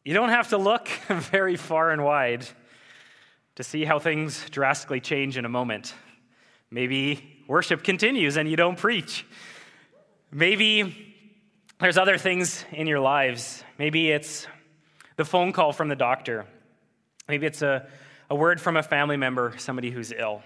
You don't have to look very far and wide to see how things drastically change in a moment. Maybe worship continues and you don't preach. Maybe there's other things in your lives. Maybe it's the phone call from the doctor. Maybe it's a word from a family member, somebody who's ill.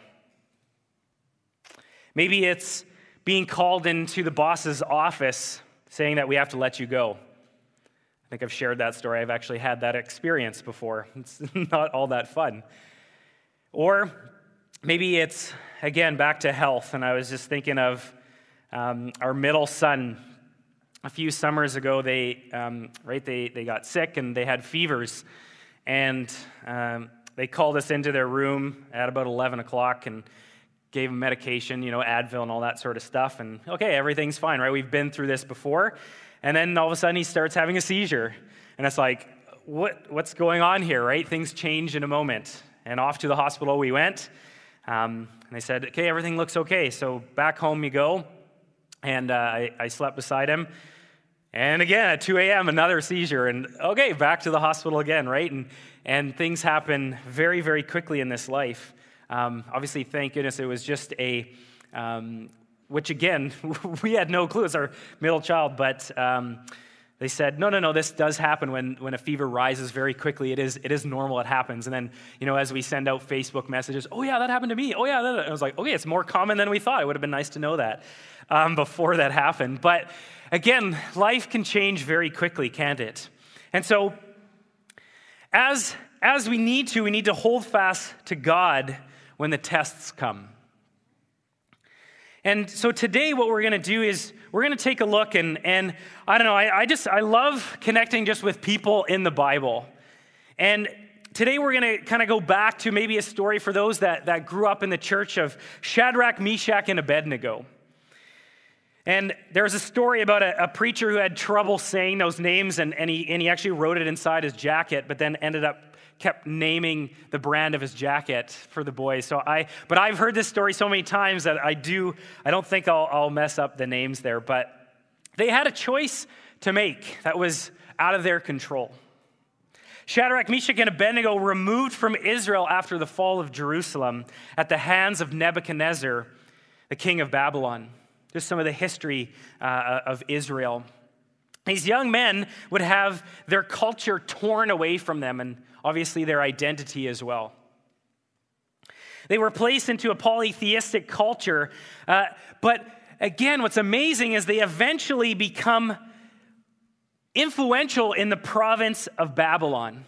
Maybe it's being called into the boss's office saying that we have to let you go. I think I've shared that story. I've actually had that experience before. It's not all that fun. Or maybe it's, again, back to health. And I was just thinking of our middle son. A few summers ago, they got sick and they had fevers. And they called us into their room at about 11 o'clock and gave him medication, Advil and all that sort of stuff. And okay, everything's fine, right? We've been through this before. And then all of a sudden he starts having a seizure. And it's like, what's going on here, right? Things change in a moment. And off to the hospital we went. And they said, okay, everything looks okay. So back home you go. And I slept beside him. And again, at 2 a.m., another seizure. And okay, back to the hospital again, right? And things happen very, very quickly in this life. Obviously, thank goodness it was just which again, we had no clue. It's our middle child, but they said, no, this does happen when a fever rises very quickly. It is normal, it happens. And then, as we send out Facebook messages, oh yeah, that happened to me. Oh yeah, I was like, okay, it's more common than we thought. It would have been nice to know that before that happened. But again, life can change very quickly, can't it? And so, as we need to hold fast to God when the tests come. And so today what we're going to do is we're going to take a look and I don't know, I love connecting just with people in the Bible. And today we're going to kind of go back to maybe a story for those that grew up in the church of Shadrach, Meshach, and Abednego. And there's a story about a preacher who had trouble saying those names and he actually wrote it inside his jacket, but then kept naming the brand of his jacket for the boys. But I've heard this story so many times that I don't think I'll mess up the names there. But they had a choice to make that was out of their control. Shadrach, Meshach, and Abednego were removed from Israel after the fall of Jerusalem at the hands of Nebuchadnezzar, the king of Babylon. Just some of the history of Israel. These young men would have their culture torn away from them and obviously their identity as well. They were placed into a polytheistic culture, but again, what's amazing is they eventually become influential in the province of Babylon.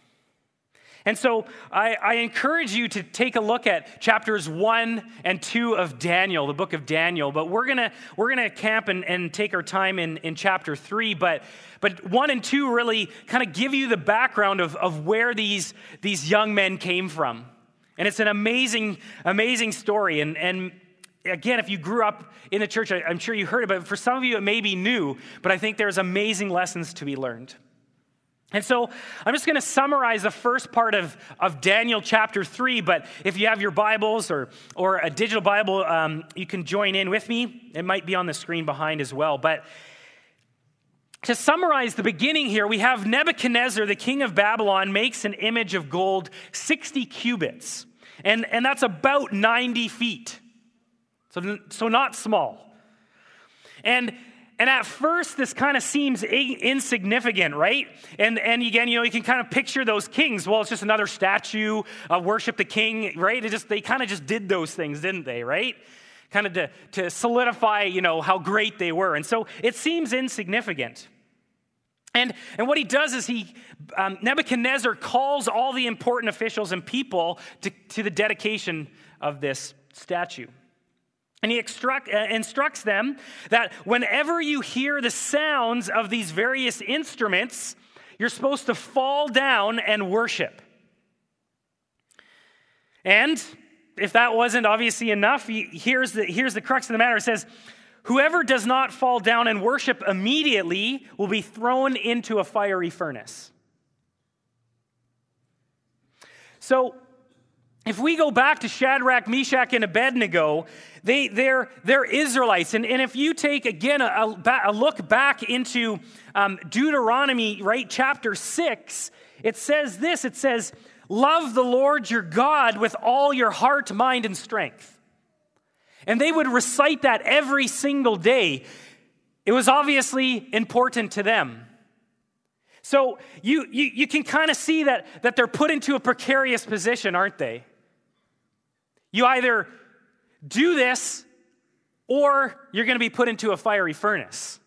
And so I encourage you to take a look at chapters 1 and 2 of Daniel, the book of Daniel. But we're gonna camp and take our time in chapter 3. But 1 and 2 really kind of give you the background of where these young men came from. And it's an amazing, amazing story. And again, if you grew up in the church, I'm sure you heard about it. For some of you, it may be new, but I think there's amazing lessons to be learned. And so I'm just going to summarize the first part of Daniel chapter 3, but if you have your Bibles or a digital Bible, you can join in with me. It might be on the screen behind as well. But to summarize the beginning here, we have Nebuchadnezzar, the king of Babylon, makes an image of gold 60 cubits, and that's about 90 feet. So not small. And at first, this kind of seems insignificant, right? And again, you can kind of picture those kings. Well, it's just another statue, worship the king, right? They kind of just did those things, didn't they, right? Kind of to solidify, how great they were. And so it seems insignificant. And what he does is Nebuchadnezzar calls all the important officials and people to the dedication of this statue. And he instructs them that whenever you hear the sounds of these various instruments, you're supposed to fall down and worship. And if that wasn't obviously enough, here's the crux of the matter. It says, whoever does not fall down and worship immediately will be thrown into a fiery furnace. So if we go back to Shadrach, Meshach, and Abednego, they're Israelites. And if you take, again, a look back into Deuteronomy, right, chapter 6, it says this. It says, love the Lord your God with all your heart, mind, and strength. And they would recite that every single day. It was obviously important to them. So you can kind of see that they're put into a precarious position, aren't they? You either do this or you're going to be put into a fiery furnace.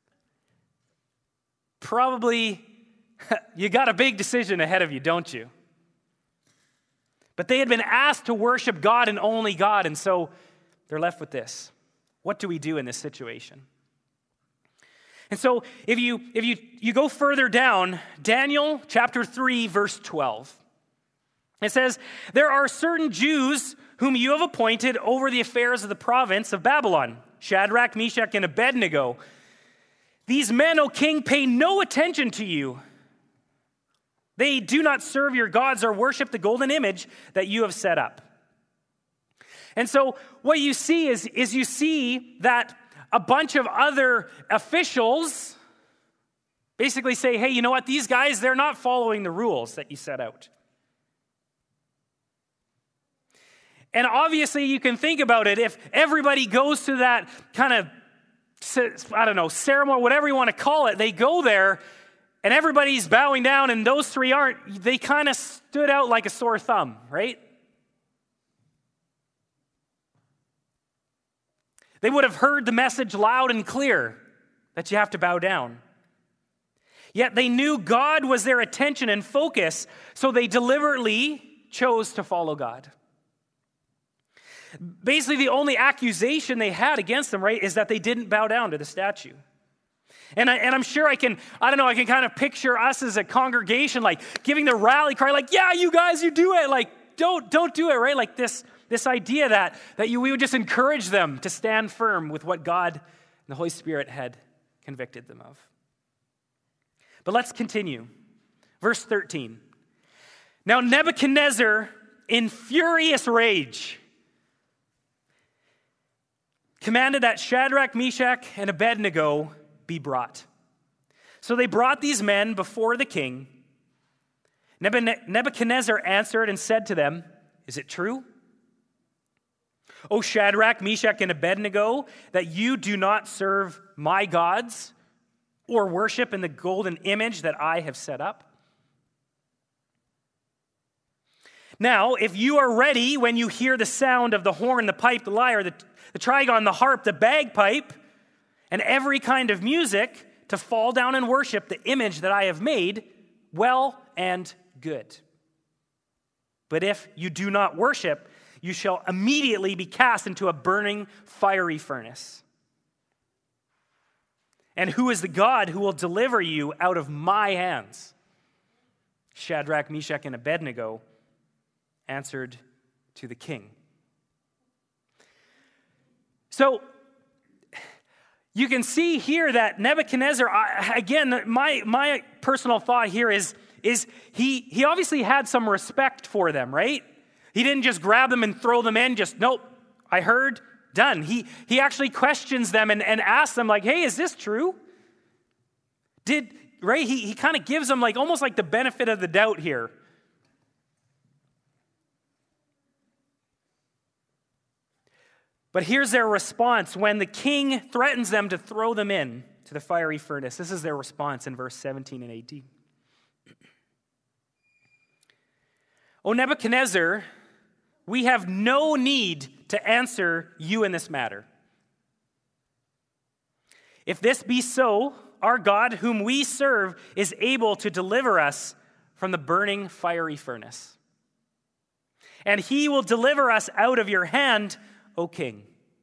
Probably you got a big decision ahead of you, don't you? But they had been asked to worship God and only God, and so they're left with this. What do we do in this situation? And so if you go further down, Daniel chapter 3, verse 12. It says, there are certain Jews whom you have appointed over the affairs of the province of Babylon, Shadrach, Meshach, and Abednego. These men, O king, pay no attention to you. They do not serve your gods or worship the golden image that you have set up. And so what you see is you see that a bunch of other officials basically say, hey, you know what? These guys, they're not following the rules that you set out. And obviously, you can think about it. If everybody goes to that kind of, ceremony, whatever you want to call it, they go there, and everybody's bowing down, and those three aren't, they kind of stood out like a sore thumb, right? They would have heard the message loud and clear that you have to bow down. Yet they knew God was their attention and focus, so they deliberately chose to follow God. Basically, the only accusation they had against them, right, is that they didn't bow down to the statue. And I'm sure I can kind of picture us as a congregation, like, giving the rally cry, like, yeah, you guys, you do it. Like, don't do it, right? Like this idea that we would just encourage them to stand firm with what God and the Holy Spirit had convicted them of. But let's continue. Verse 13. Now Nebuchadnezzar, in furious rage, commanded that Shadrach, Meshach, and Abednego be brought. So they brought these men before the king. Nebuchadnezzar answered and said to them, is it true, O Shadrach, Meshach, and Abednego, that you do not serve my gods or worship in the golden image that I have set up? Now, if you are ready when you hear the sound of the horn, the pipe, the lyre, the trigon, the harp, the bagpipe, and every kind of music, to fall down and worship the image that I have made, well and good. But if you do not worship, you shall immediately be cast into a burning, fiery furnace. And who is the God who will deliver you out of my hands? Shadrach, Meshach, and Abednego answered to the king. So, you can see here that Nebuchadnezzar, again, my personal thought here is he obviously had some respect for them, right? He didn't just grab them and throw them in, nope, I heard, done. He actually questions them and asks them, like, hey, is this true? He kind of gives them almost like the benefit of the doubt here. But here's their response when the king threatens them to throw them in to the fiery furnace. This is their response in verse 17 and 18. O Nebuchadnezzar, we have no need to answer you in this matter. If this be so, our God, whom we serve, is able to deliver us from the burning fiery furnace. And he will deliver us out of your hand, O king.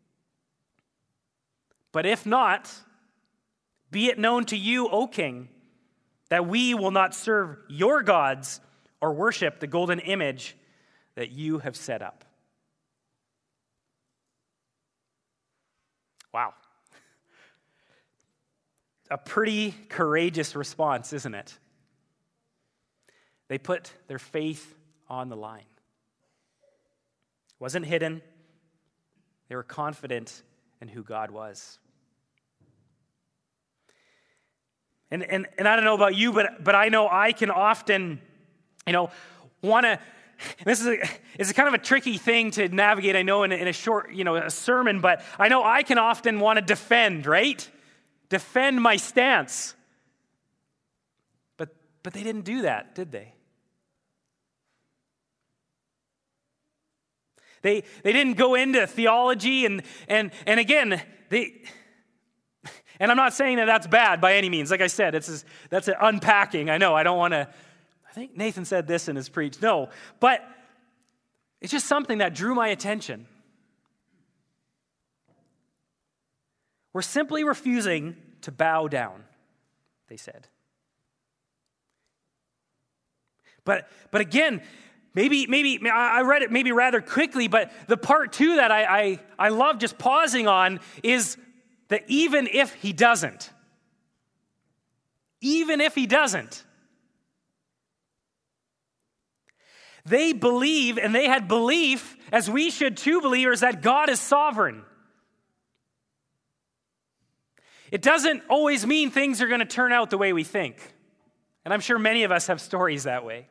But if not, be it known to you, O king, that we will not serve your gods or worship the golden image that you have set up. Wow. A pretty courageous response, isn't it? They put their faith on the line. It wasn't hidden. They were confident in who God was. And I don't know about you, but I know I can often, want to. This is kind of a tricky thing to navigate. I know in a short, a sermon, but I know I can often want to defend, right? Defend my stance. But they didn't do that, did they? They didn't go into theology and again and I'm not saying that that's bad by any means. Like I said, that's an unpacking. I know, I don't want to, I think Nathan said this in his preach. No, but it's just something that drew my attention. We're simply refusing to bow down, they said. But again, maybe I read it maybe rather quickly, but the part two that I love just pausing on is that even if he doesn't, they believe, and they had belief, as we should too, believers, that God is sovereign. It doesn't always mean things are going to turn out the way we think. And I'm sure many of us have stories that way.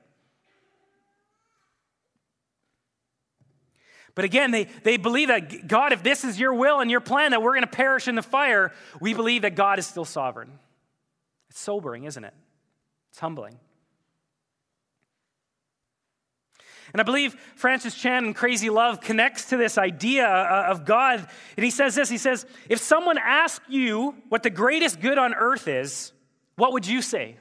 But again, they believe that God, if this is your will and your plan, that we're going to perish in the fire, we believe that God is still sovereign. It's sobering, isn't it? It's humbling. And I believe Francis Chan in Crazy Love connects to this idea of God. And he says this, he says, if someone asked you what the greatest good on earth is, what would you say?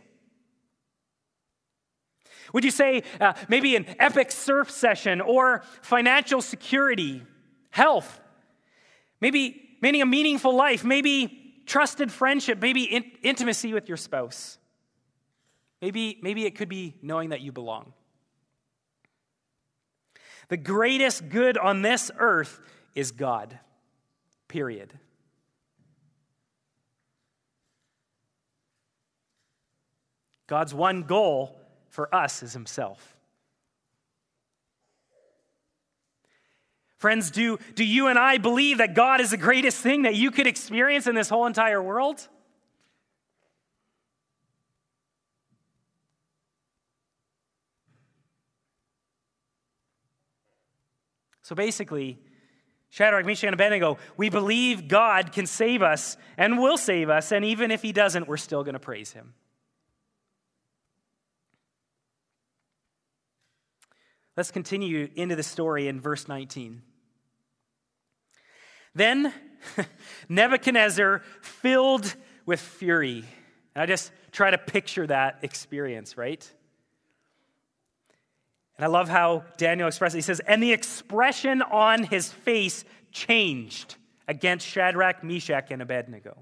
Would you say maybe an epic surf session or financial security, health, maybe meaning a meaningful life, maybe trusted friendship, maybe intimacy with your spouse? Maybe it could be knowing that you belong. The greatest good on this earth is God, period. God's one goal for us is himself. Friends, do you and I believe that God is the greatest thing that you could experience in this whole entire world? So basically, Shadrach, Meshach, and Abednego, we believe God can save us and will save us, and even if he doesn't, we're still going to praise him. Let's continue into the story in verse 19. Then Nebuchadnezzar, filled with fury. And I just try to picture that experience, right? And I love how Daniel expresses it. He says, and the expression on his face changed against Shadrach, Meshach, and Abednego.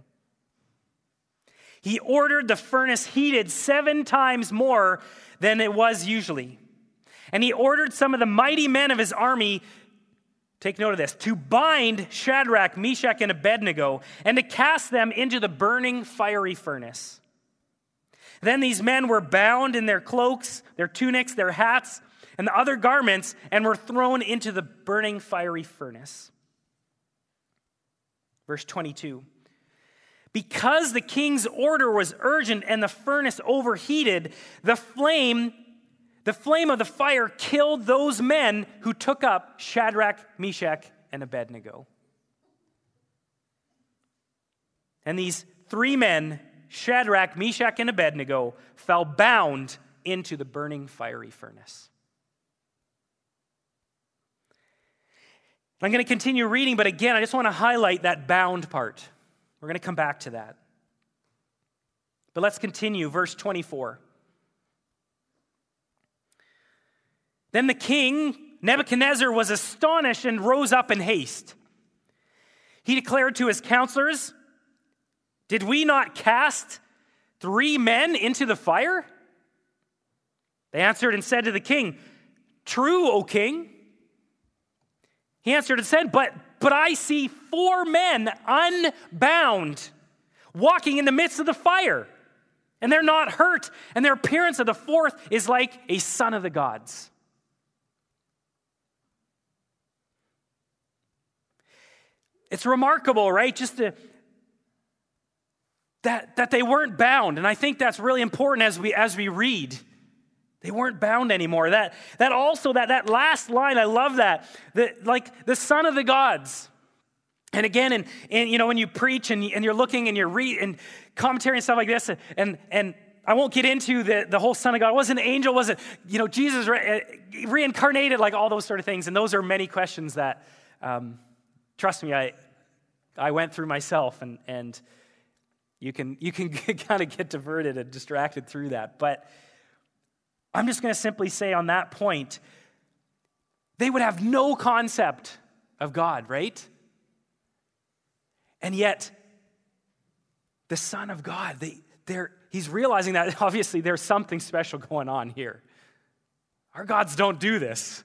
He ordered the furnace heated 7 times more than it was usually. And he ordered some of the mighty men of his army, take note of this, to bind Shadrach, Meshach, and Abednego and to cast them into the burning fiery furnace. Then these men were bound in their cloaks, their tunics, their hats, and the other garments, and were thrown into the burning fiery furnace. Verse 22. Because the king's order was urgent and the furnace overheated, the flame of the fire killed those men who took up Shadrach, Meshach, and Abednego. And these 3 men, Shadrach, Meshach, and Abednego, fell bound into the burning fiery furnace. I'm going to continue reading, but again, I just want to highlight that bound part. We're going to come back to that. But let's continue, verse 24. Then the king, Nebuchadnezzar, was astonished and rose up in haste. He declared to his counselors, did we not cast 3 men into the fire? They answered and said to the king, true, O king. He answered and said, but I see 4 men unbound walking in the midst of the fire, and they're not hurt, and their appearance of the 4th is like a son of the gods. It's remarkable, right? That they weren't bound. And I think that's really important as we read. They weren't bound anymore. That last line, I love that. Like the Son of the gods. And again, when you preach and you're looking and you're reading commentary and stuff like this, and I won't get into the whole Son of God. Was it an angel? Was it, Jesus reincarnated? Like all those sort of things. And those are many questions that, trust me, I went through myself, and you can kind of get diverted and distracted through that. But I'm just going to simply say on that point, they would have no concept of God, right? And yet, the Son of God, he's realizing that obviously there's something special going on here. Our gods don't do this.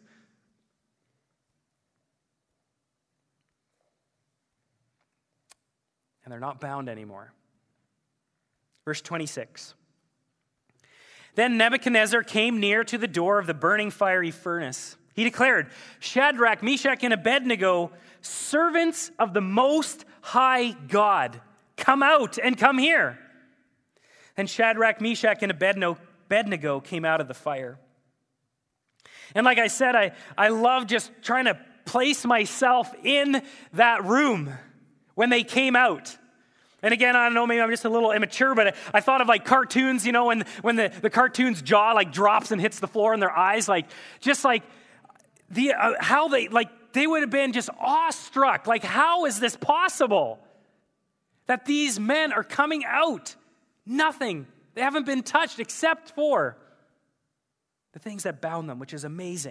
And they're not bound anymore. Verse 26. Then Nebuchadnezzar came near to the door of the burning fiery furnace. He declared, Shadrach, Meshach, and Abednego, servants of the Most High God, come out and come here. And Shadrach, Meshach, and Abednego came out of the fire. And like I said, I love just trying to place myself in that room when they came out. And again, I don't know, maybe I'm just a little immature, but I thought of like cartoons, when the cartoon's jaw like drops and hits the floor in their eyes, like just like how they would have been just awestruck. Like, how is this possible that these men are coming out? Nothing. They haven't been touched except for the things that bound them, which is amazing.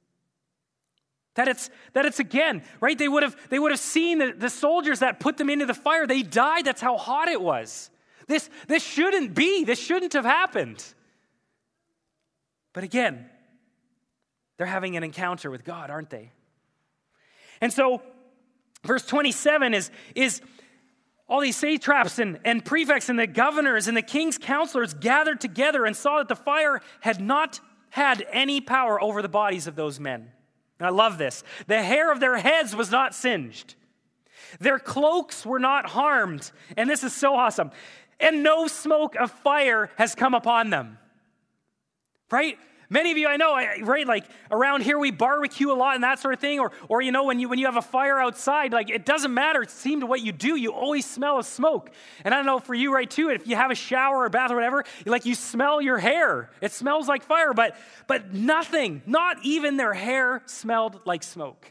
That it's again, right? They would have seen the soldiers that put them into the fire. They died. That's how hot it was. This shouldn't be. This shouldn't have happened. But again, they're having an encounter with God, aren't they? And so, verse 27 is all these satraps and prefects and the governors and the king's counselors gathered together and saw that the fire had not had any power over the bodies of those men. And I love this. The hair of their heads was not singed. Their cloaks were not harmed. And this is so awesome. And no smoke of fire has come upon them. Right? Many of you I know, right, like around here we barbecue a lot and that sort of thing. Or when you have a fire outside, like it doesn't matter. It seems what you do, you always smell of smoke. And I don't know for you, right, too, if you have a shower or a bath or whatever, you smell your hair. It smells like fire, but nothing, not even their hair smelled like smoke.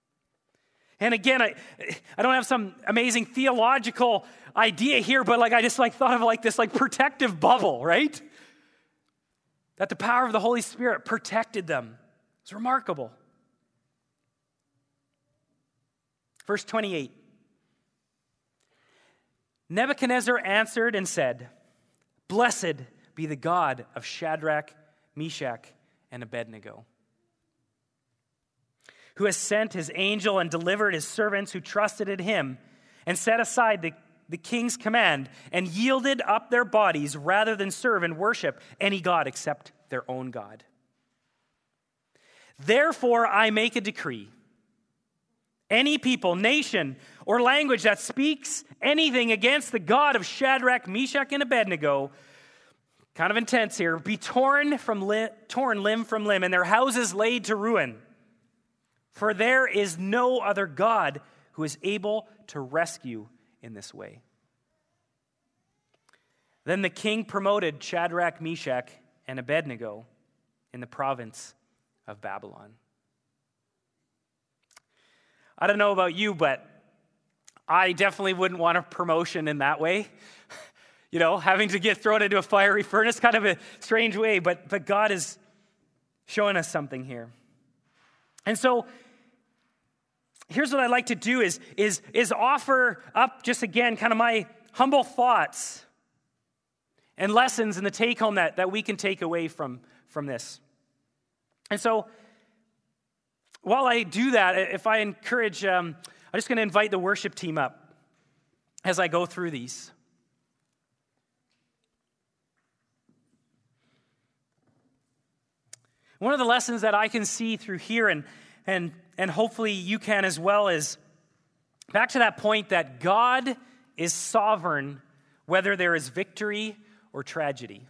And again, I don't have some amazing theological idea here, but I just thought of this protective bubble, right? That the power of the Holy Spirit protected them. It's remarkable. Verse 28. Nebuchadnezzar answered and said, Blessed be the God of Shadrach, Meshach, and Abednego, who has sent his angel and delivered his servants who trusted in him and set aside the king's command and yielded up their bodies rather than serve and worship any god except their own God. Therefore, I make a decree. Any people, nation, or language that speaks anything against the God of Shadrach, Meshach, and Abednego, kind of intense here, be torn limb from limb, and their houses laid to ruin. For there is no other God who is able to rescue in this way. Then the king promoted Shadrach, Meshach, and Abednego in the province of Babylon. I don't know about you, but I definitely wouldn't want a promotion in that way. Having to get thrown into a fiery furnace, kind of a strange way, but God is showing us something here. And so, here's what I'd like to do is offer up just again kind of my humble thoughts and lessons and the take home that we can take away from this. And so while I do that, if I encourage, I'm just going to invite the worship team up as I go through these. One of the lessons that I can see through here and hopefully you can as well is back to that point that God is sovereign whether there is victory or tragedy.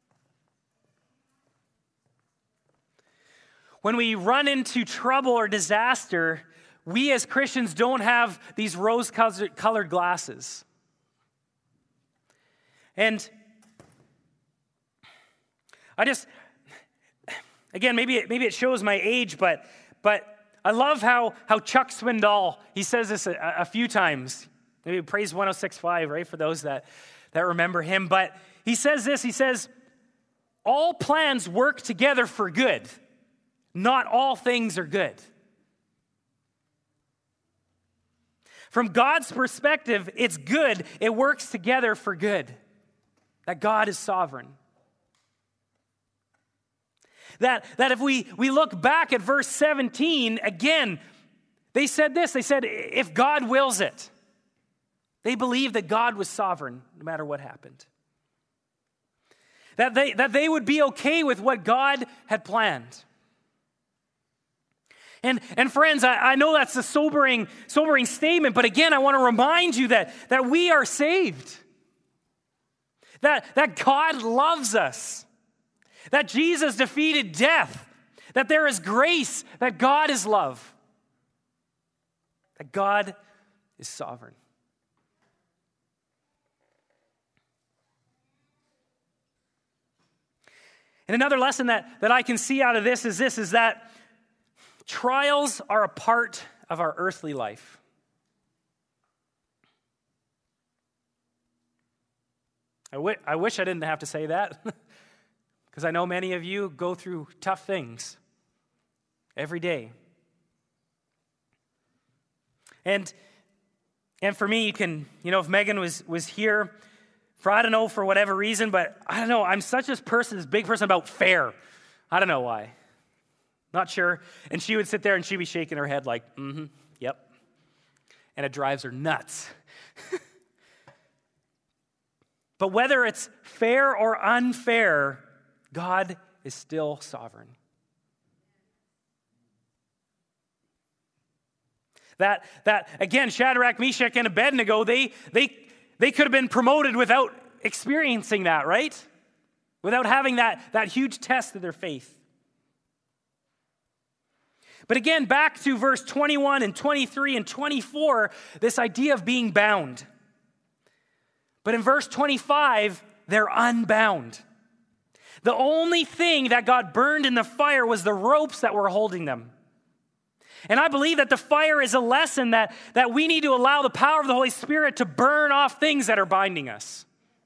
When we run into trouble or disaster, we as Christians don't have these rose-colored glasses. And again, maybe it shows my age, but I love how Chuck Swindoll, he says this a few times. Maybe Praise 106.5, right, for those that remember him. But he says this, he says, all plans work together for good. Not all things are good. From God's perspective, it's good. It works together for good. That God is sovereign. That if we look back at verse 17, again, they said this. They said, if God wills it. They believed that God was sovereign no matter what happened. That they would be okay with what God had planned. And friends, I know that's a sobering statement, but again, I want to remind you that we are saved. That God loves us. That Jesus defeated death. That there is grace. That God is love. That God is sovereign. And another lesson that I can see out of this is that trials are a part of our earthly life. I wish I didn't have to say that, because I know many of you go through tough things every day. And for me, you can, if Megan was here, I don't know, for whatever reason, but I don't know, I'm such this big person about fair. I don't know why. Not sure. And she would sit there and she'd be shaking her head like, yep. And it drives her nuts. But whether it's fair or unfair, God is still sovereign. That again, Shadrach, Meshach, and Abednego, they could have been promoted without experiencing that, right? Without having that huge test of their faith. But again, back to verse 21 and 23 and 24, this idea of being bound. But in verse 25, they're unbound. The only thing that got burned in the fire was the ropes that were holding them. And I believe that the fire is a lesson that we need to allow the power of the Holy Spirit to burn off things that are binding us.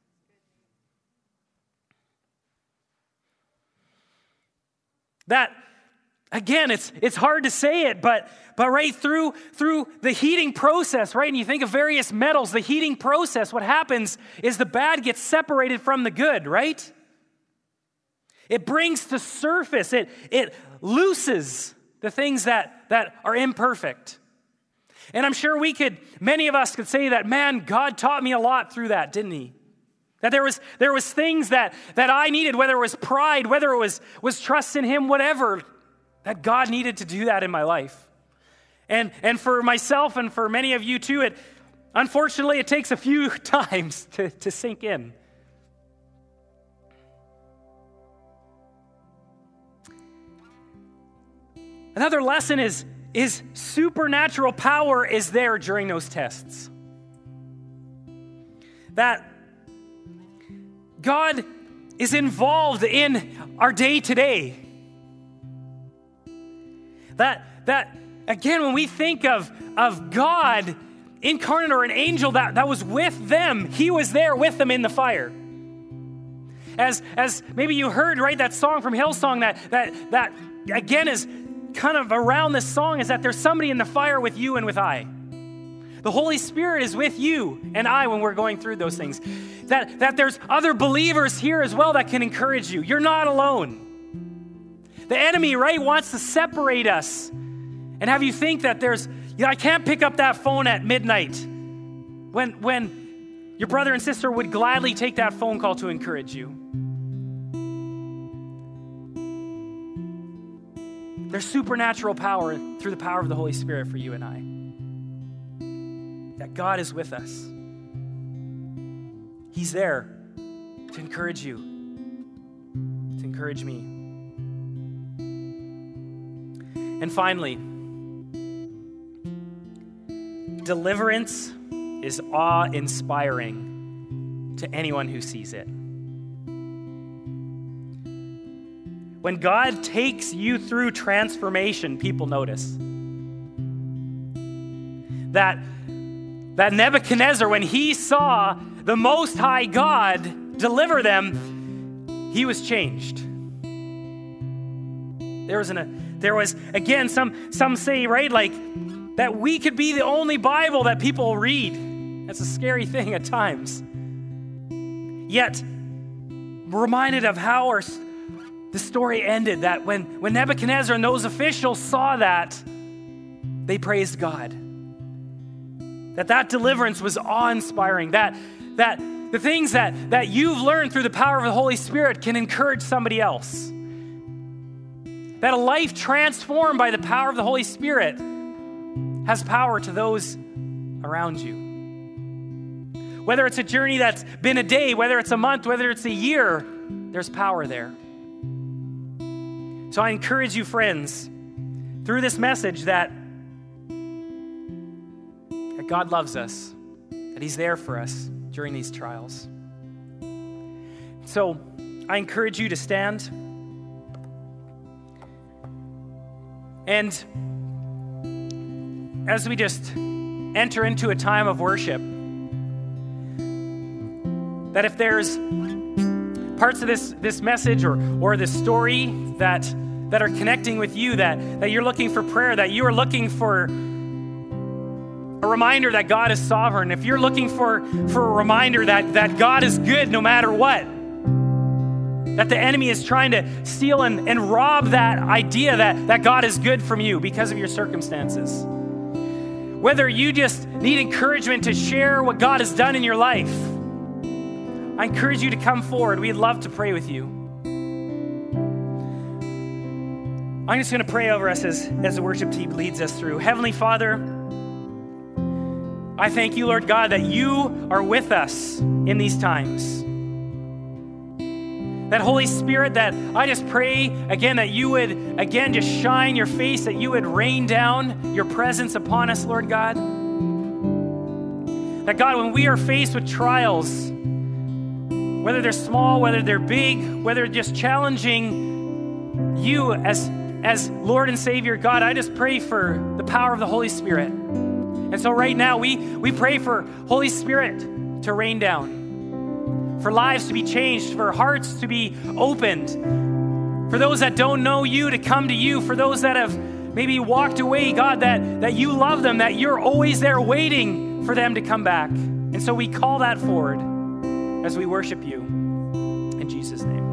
That, again, it's hard to say it, but right through the heating process, right? And you think of various metals, the heating process, what happens is the bad gets separated from the good, right? It brings to surface, it looses the things that are imperfect. And I'm sure many of us could say that, man, God taught me a lot through that, didn't he? That there was things that I needed, whether it was pride, whether it was trust in him, whatever, that God needed to do that in my life. And for myself and for many of you too, unfortunately it takes a few times to sink in. Another lesson is supernatural power is there during those tests. That God is involved in our day-to-day. That again, when we think of God incarnate or an angel that was with them, he was there with them in the fire. As maybe you heard, right, that song from Hillsong that again is kind of around this song, is that there's somebody in the fire with you and with I. The Holy Spirit is with you and I when we're going through those things. That there's other believers here as well that can encourage you. You're not alone. The enemy, right, wants to separate us and have you think that I can't pick up that phone at midnight when your brother and sister would gladly take that phone call to encourage you. There's supernatural power through the power of the Holy Spirit for you and I. God is with us. He's there to encourage you, to encourage me. And finally, deliverance is awe-inspiring to anyone who sees it. When God takes you through transformation, people notice. That Nebuchadnezzar, when he saw the Most High God deliver them, he was changed. There was again, some say, right, like that we could be the only Bible that people read. That's a scary thing at times. Yet, we're reminded of how the story ended, that when Nebuchadnezzar and those officials saw that, they praised God. That deliverance was awe-inspiring. That the things that you've learned through the power of the Holy Spirit can encourage somebody else. That a life transformed by the power of the Holy Spirit has power to those around you. Whether it's a journey that's been a day, whether it's a month, whether it's a year, there's power there. So I encourage you, friends, through this message that God loves us, that He's there for us during these trials. So I encourage you to stand. And as we just enter into a time of worship, that if there's parts of this message or this story that are connecting with you, that you're looking for prayer, that you are looking for a reminder that God is sovereign, if you're looking for a reminder that God is good no matter what, that the enemy is trying to steal and rob that idea that God is good from you because of your circumstances. Whether you just need encouragement to share what God has done in your life, I encourage you to come forward. We'd love to pray with you. I'm just going to pray over us as the worship team leads us through. Heavenly Father, I thank you, Lord God, that you are with us in these times. That Holy Spirit, that I just pray again that you would again just shine your face, that you would rain down your presence upon us, Lord God. That God, when we are faced with trials, whether they're small, whether they're big, whether just challenging you as Lord and Savior, God, I just pray for the power of the Holy Spirit. And so right now, we pray for Holy Spirit to rain down, for lives to be changed, for hearts to be opened, for those that don't know you to come to you, for those that have maybe walked away, God, that you love them, that you're always there waiting for them to come back. And so we call that forward as we worship you. In Jesus' name.